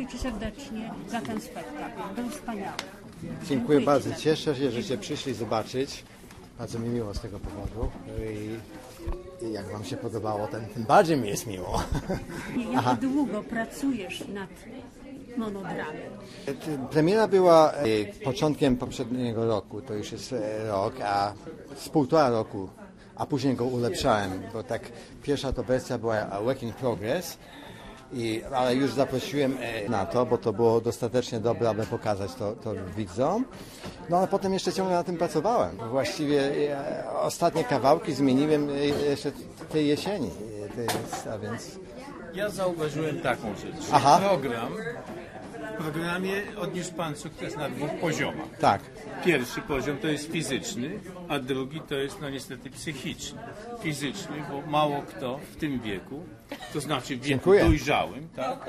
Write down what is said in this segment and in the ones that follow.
Dziękuję Ci serdecznie za ten spektakl. Był wspaniały. Dziękuję bardzo. Cieszę się, żeście przyszli zobaczyć. Bardzo mi miło z tego powodu. I jak Wam się podobało, tym bardziej mi jest miło. Jak długo pracujesz nad monodramem? Premiera była początkiem poprzedniego roku, to już jest rok, a z 1,5 roku, a później go ulepszałem, bo tak pierwsza to wersja była work in progress, ale już zaprosiłem na to, bo to było dostatecznie dobre, aby pokazać to widzom. No a potem jeszcze ciągle na tym pracowałem. Właściwie ostatnie kawałki zmieniłem jeszcze tej jesieni, a więc... Ja zauważyłem taką rzecz. Aha. W programie odniósł Pan sukces na 2 poziomach. Tak. Pierwszy poziom to jest fizyczny, a drugi to jest no niestety psychiczny. Fizyczny, bo mało kto w tym wieku, to znaczy w wieku dojrzałym, tak,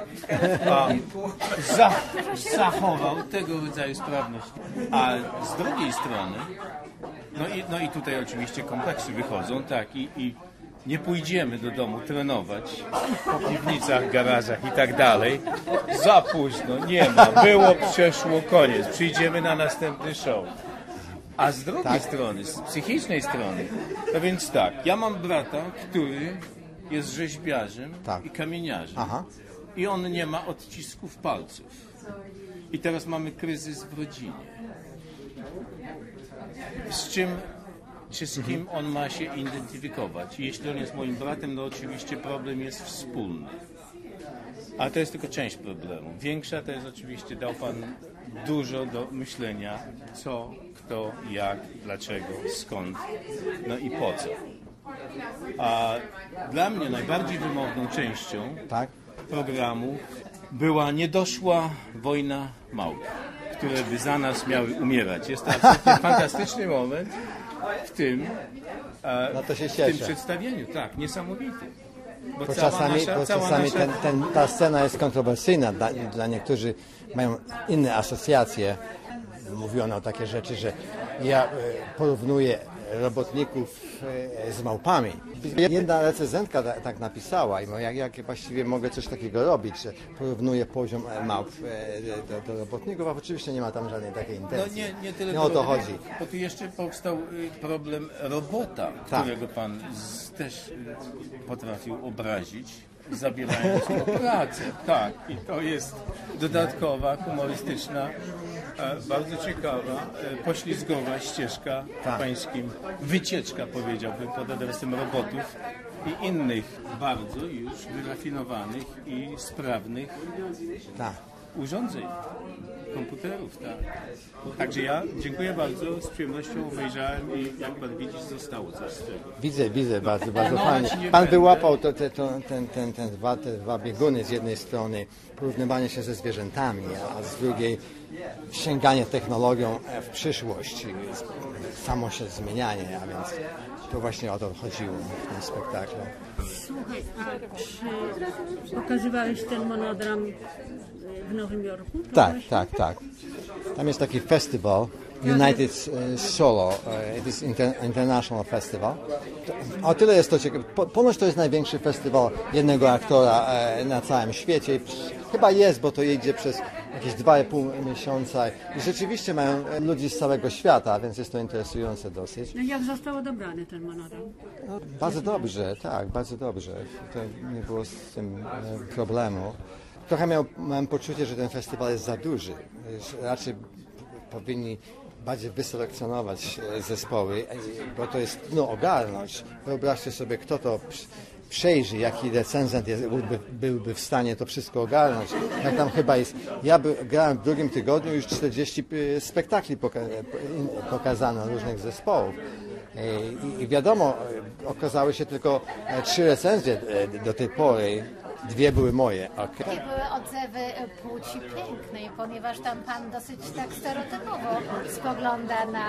zachował tego rodzaju sprawność. A z drugiej strony, no i tutaj oczywiście kompleksy wychodzą, tak, i nie pójdziemy do domu trenować po piwnicach, garażach i tak dalej. Za późno, nie ma. Było, przeszło, koniec. Przyjdziemy na następny show. A z drugiej strony, z psychicznej strony, no więc tak, ja mam brata, który jest rzeźbiarzem i kamieniarzem. Aha. I on nie ma odcisków palców. I teraz mamy kryzys w rodzinie. Z czym czy z kim on ma się identyfikować. Jeśli on jest moim bratem, no oczywiście problem jest wspólny. Ale to jest tylko część problemu. Większa to jest oczywiście, dał Pan dużo do myślenia, co, kto, jak, dlaczego, skąd, no i po co. A dla mnie najbardziej wymowną częścią programu była niedoszła wojna małp, które by za nas miały umierać. Jest to absolutnie fantastyczny moment w tym przedstawieniu, tak, niesamowity. Bo czasami ta scena jest kontrowersyjna, dla niektórzy mają inne asocjacje. Mówiono takie rzeczy, że ja porównuję robotników z małpami. Jedna recenzentka tak napisała i jak właściwie mogę coś takiego robić, że porównuję poziom małp do robotników, a oczywiście nie ma tam żadnej takiej intencji. No nie tyle nie o to chodzi. Bo tu jeszcze powstał problem robota, którego Pan też potrafił obrazić, zabierając mu pracę. Tak, i to jest dodatkowa, humorystyczna, bardzo ciekawa, poślizgowa ścieżka pańskim, wycieczka, powiedziałbym, pod adresem robotów i innych bardzo już wyrafinowanych i sprawnych urządzeń, komputerów. Także ja dziękuję bardzo, z przyjemnością obejrzałem i jak Pan widzi, zostało coś z tego. Widzę, bardzo fajnie. Pan wyłapał te dwa bieguny, z jednej strony porównywanie się ze zwierzętami, a z drugiej sięganie technologią w przyszłość, samo się zmienianie, a więc to właśnie o to chodziło w tym spektaklu. Słuchaj, a czy pokazywałeś ten monodram w Nowym Jorku? Tak. Tam jest taki festiwal, United Solo, it is International Festival. O tyle jest to ciekawe, ponoć to jest największy festiwal jednego aktora na całym świecie. Chyba jest, bo to jedzie przez jakieś 2,5 miesiąca i rzeczywiście mają ludzi z całego świata, więc jest to interesujące dosyć. No jak został odebrany ten monodram? No, bardzo dobrze, bardzo dobrze. To nie było z tym problemu. Trochę miałem poczucie, że ten festiwal jest za duży. Raczej powinni bardziej wyselekcjonować zespoły, bo to jest ogarnąć. Wyobraźcie sobie, kto to przejrzy, jaki recenzent byłby w stanie to wszystko ogarnąć. Jak tam chyba jest. Ja grałem w drugim tygodniu, już 40 spektakli pokazano różnych zespołów. I wiadomo, okazały się tylko 3 recenzje do tej pory. 2 były moje. Jakie były odzewy płci pięknej, ponieważ tam Pan dosyć tak stereotypowo spogląda na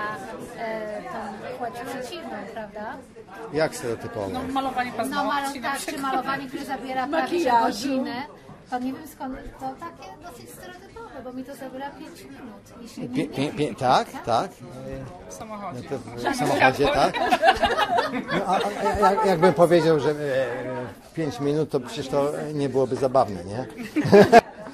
tą płeć przeciwną, prawda? Jak stereotypowo? No, malowanie paznokci na przykład. Czy malowanie, które zabiera prawie godzinę. To nie wiem skąd, to takie dosyć stereotypowe, bo mi to zabiera 5 minut. Tak. W samochodzie. W samochodzie, tak? No, jakbym powiedział, że 5 minut, to przecież to nie byłoby zabawne, nie? Pytanie,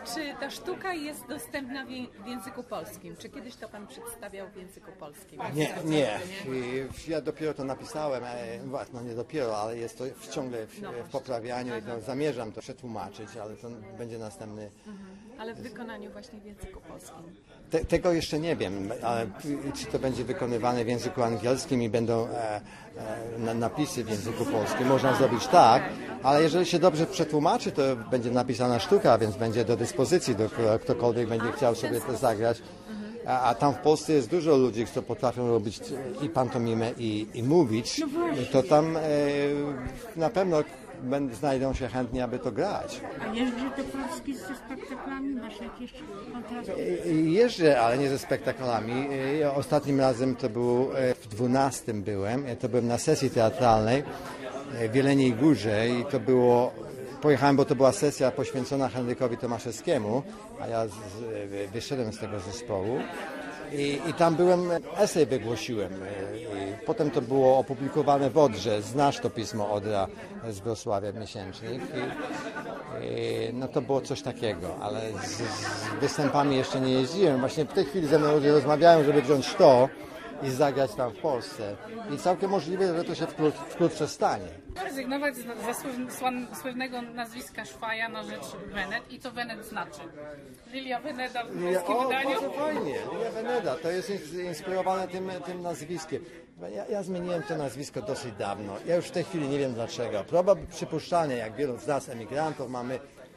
Czy ta sztuka jest dostępna w języku polskim? Czy kiedyś to pan przedstawiał w języku polskim? Nie. Ja dopiero to napisałem, no nie dopiero, ale jest to ciągle w poprawianiu i to zamierzam to przetłumaczyć, ale to będzie następny. Ale w wykonaniu właśnie w języku polskim. Tego jeszcze nie wiem, ale czy to będzie wykonywane w języku angielskim i będą napisy w języku polskim. Można zrobić tak, ale jeżeli się dobrze przetłumaczy, to będzie napisana sztuka, więc będzie do dyspozycji, ktokolwiek będzie chciał sobie to zagrać. A tam w Polsce jest dużo ludzi, którzy potrafią robić i pantomimę, i mówić. I to tam na pewno znajdą się chętni, aby to grać. A jeździ do Polski ze spektaklami? Masz jakieś kontrakty? Jeżdżę, ale nie ze spektaklami. Ostatnim razem to było w 12 byłem. To byłem na sesji teatralnej w Jeleniej Górze i to było... Pojechałem, bo to była sesja poświęcona Henrykowi Tomaszewskiemu, a ja wyszedłem z tego zespołu. I tam byłem, esej wygłosiłem. I potem to było opublikowane w Odrze. Znasz to pismo Odra z Wrocławia miesięcznik. No to było coś takiego, ale z występami jeszcze nie jeździłem. Właśnie w tej chwili ze mną ludzie rozmawiają, żeby wziąć to i zagrać tam w Polsce. I całkiem możliwe, że to się wkrótce stanie. Rezygnować ze słynnego nazwiska Szwaja na rzecz Wenet i co Wenet znaczy. Lilia Veneda w polskim wydaniu. Bardzo fajnie. Lilia Veneda, to jest inspirowane tym nazwiskiem. Ja zmieniłem to nazwisko dosyć dawno. Ja już w tej chwili nie wiem dlaczego. Próba przypuszczalnie, jak wielu z nas emigrantów mamy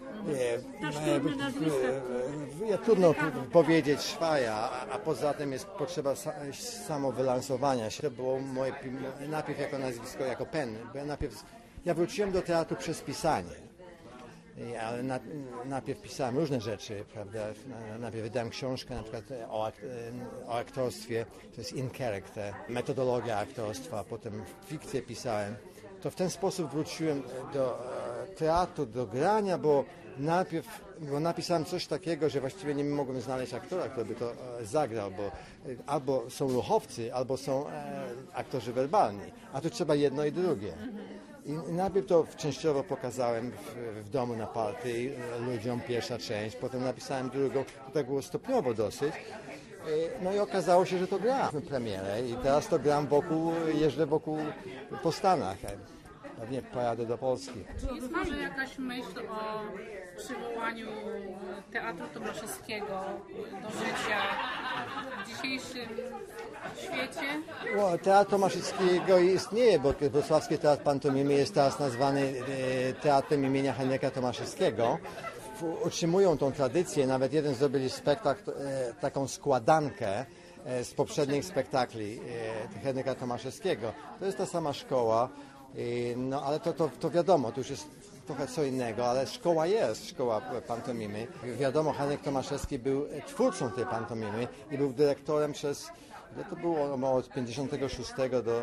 trudno powiedzieć Szwaja, a poza tym jest potrzeba samowylansowania się. To było moje najpierw jako nazwisko, jako pen. Bo ja wróciłem do teatru przez pisanie. Ale najpierw pisałem różne rzeczy, prawda? Najpierw wydałem książkę na przykład o aktorstwie, to jest In Character, metodologia aktorstwa, potem fikcję pisałem. To w ten sposób wróciłem do teatru, do grania, bo napisałem coś takiego, że właściwie nie mogłem znaleźć aktora, który by to zagrał, bo albo są ruchowcy, albo są aktorzy werbalni, a tu trzeba jedno i drugie. I najpierw to częściowo pokazałem w domu na partii ludziom, pierwsza część, potem napisałem drugą, to tak było stopniowo dosyć. No i okazało się, że to gram premierę i teraz to gram jeżdżę po Stanach. Pewnie pojadę do Polski. Czy jest może jakaś myśl o przywołaniu Teatru Tomaszewskiego do życia w dzisiejszym świecie? Teatr Tomaszewskiego istnieje, bo Wrocławski Teatr Pantomimy jest teraz nazwany Teatrem imienia Henryka Tomaszewskiego. Utrzymują tą tradycję, nawet jeden zrobili spektakl, taką składankę z poprzednich spektakli Henryka Tomaszewskiego. To jest ta sama szkoła. No ale to wiadomo, to już jest trochę co innego, ale szkoła pantomimy. Wiadomo, Henryk Tomaszewski był twórcą tej pantomimy i był dyrektorem to było od 56 do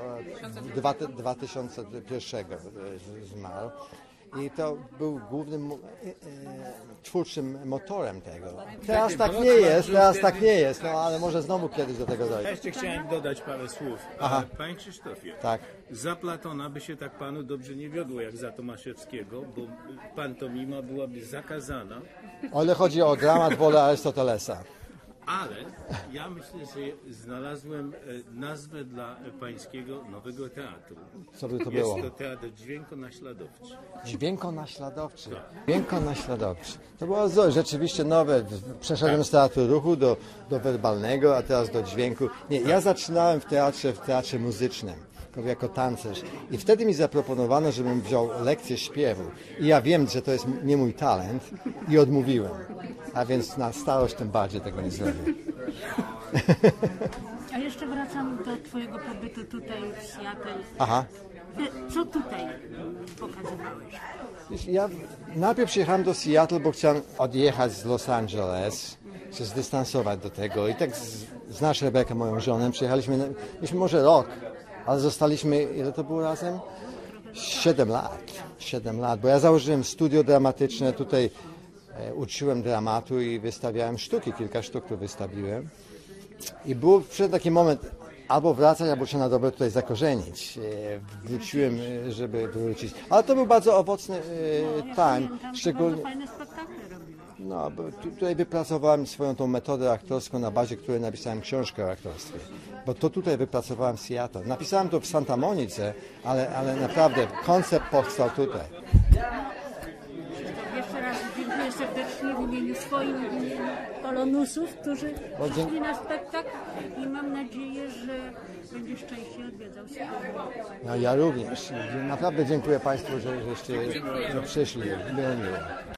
2001 zmarł. I to był głównym twórczym motorem tego. Teraz tak nie jest, no ale może znowu kiedyś do tego dojdzie. Ja jeszcze chciałem dodać parę słów. Aha. Panie Krzysztofie, Tak. za Platona by się tak panu dobrze nie wiodło jak za Tomaszewskiego, bo pantomima byłaby zakazana. Ale chodzi o dramat wolę Arystotelesa. Ale ja myślę, że znalazłem nazwę dla pańskiego nowego teatru. Co by to było? Jest to teatr dźwiękonaśladowczy. Dźwiękonaśladowczy. Dźwiękonaśladowczy. To było rzeczywiście nowe. Przeszedłem z teatru ruchu do werbalnego, a teraz do dźwięku. Nie, ja zaczynałem w teatrze muzycznym, jako tancerz. I wtedy mi zaproponowano, żebym wziął lekcję śpiewu. I ja wiem, że to jest nie mój talent i odmówiłem. A więc na starość tym bardziej tego nie zrobię. A jeszcze wracam do twojego pobytu tutaj w Seattle. Aha. Co tutaj pokazywałeś? Ja najpierw przyjechałem do Seattle, bo chciałem odjechać z Los Angeles, się zdystansować do tego. I tak znasz Rebekę, moją żonę, przyjechaliśmy może rok, ale zostaliśmy, ile to było razem? 7 lat, bo ja założyłem studio dramatyczne, tutaj uczyłem dramatu i wystawiałem sztuki, kilka sztuk tu wystawiłem. I przyszedł taki moment, albo wracać, albo się na dobre tutaj zakorzenić. Wróciłem, żeby wrócić. Ale to był bardzo owocny time, szczególnie... Fajne spektakle robiłeś. No, bo tutaj wypracowałem swoją tą metodę aktorską, na bazie której napisałem książkę o aktorstwie. Bo to tutaj wypracowałem w Seattle. Napisałem to w Santa Monice, ale naprawdę koncept powstał tutaj. Jeszcze raz dziękuję serdecznie w imieniu swoim, w imieniu Polonusów, którzy przyszli na spektakl i mam nadzieję, że będziesz częściej odwiedzał Seattle. No, ja również. Naprawdę dziękuję Państwu, żeście przyszli. Było miło.